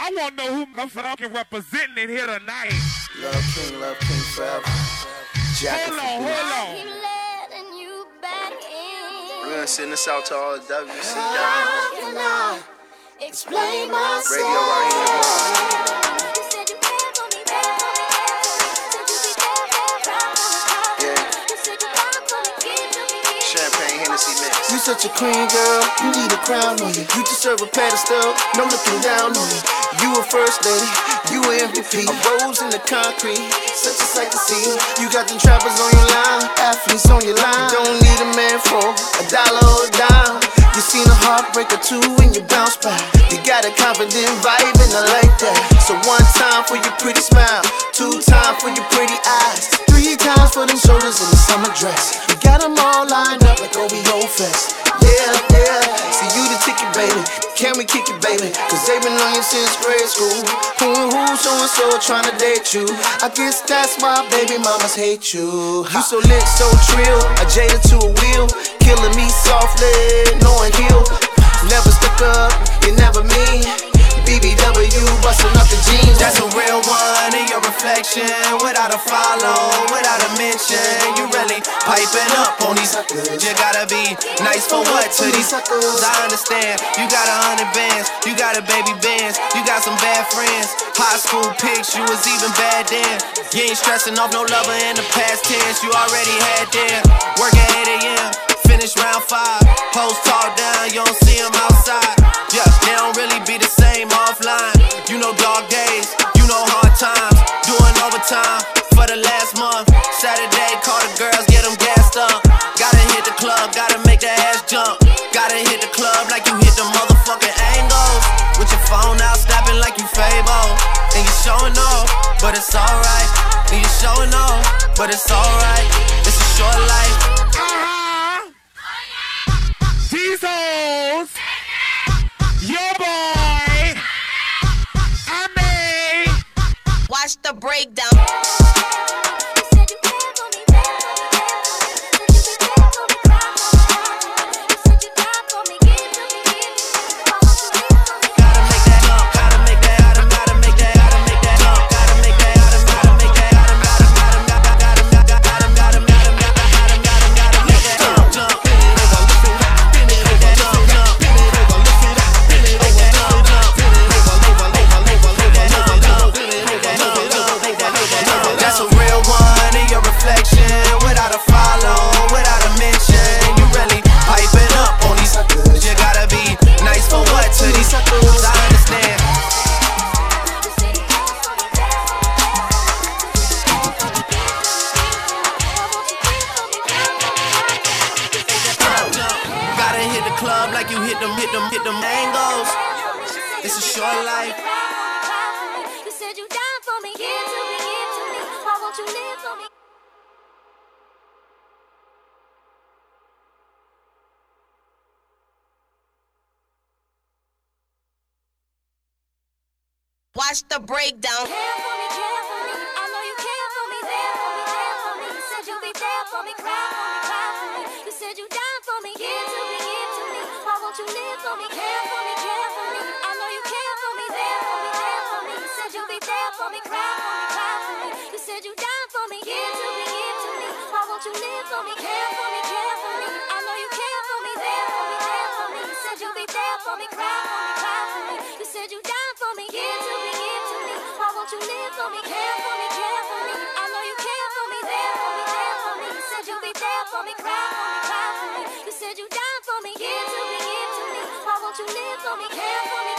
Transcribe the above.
I want to know who motherfucking representing it here tonight. Love King forever. Hold on. We're gonna send this out to all the WC How can I explain myself? Radio right here. You such a queen, girl, you need a crown on you. You deserve a pedestal, no looking down on you. You a first lady, you a MVP. A rose in the concrete, such a sight to see. You got them trappers on your line, athletes on your line. You don't need a man for a dollar or a dime. You seen a heartbreaker too when you bounce back. You got a confident vibe and I like that. So one time for your pretty smile, two times for your pretty eyes, three times for them shoulders in the summer dress. You got them all lined up like OVO Fest. Yeah, see you the ticket, baby. Can we kick it, baby? Cause they been on you since grade school. Who and who, so-and-so tryna date you. I guess that's why baby mamas hate you. You so lit, so trill, a Jada to a wheel. Killing me softly, knowing he'll never stuck up, you never mean. BBW bustin' up the jeans. That's a real one in your reflection. Without a follow, without a mention. You really piping up on these suckers. You gotta be nice for what to these suckers? I understand, you got 100 bands, you got a baby bands, you got some bad friends. High school pics, you was even bad then. You ain't stressing off no lover in the past tense. You already had them. Work at 8 a.m., finish round 5. Hoes talk down, you don't see them outside. Yeah, they don't really be the same offline. You know dog days, you know hard times. Doing overtime for the last month. Saturday, call the girls, get them gassed up. Gotta hit the club, gotta make the ass jump. Gotta hit the club like you hit the motherfucking angles. With your phone out, snapping like you Fable. And you showing off, but it's alright. And you showing off, but it's alright. It's a short life. These hoes, your boy, I made. Watch the breakdown. Hit them angles. It's a short life. You said you died for me. Give to me. Why won't you live for me? Watch the breakdown. Care for me. I know you care for me. There for me. You said you'll be there for me. Cry for me. You said you died for me. Give to me. Why won't you live for me? Care for me. I know you care for me. There for me. You said you'll be there for me. Cry for me. You said you died for me. Give to me. Why won't you live for me? Care for me. I know you care for me. There for me. You said you'll be there for me. Cry for me. You said you died for me. Give to me. Why won't you live for me? Care for me. I know you care for me. There for me. You said you'll be there for me. Cry for me. You said you died for me. Give to me. Why won't you live for me? Care for me.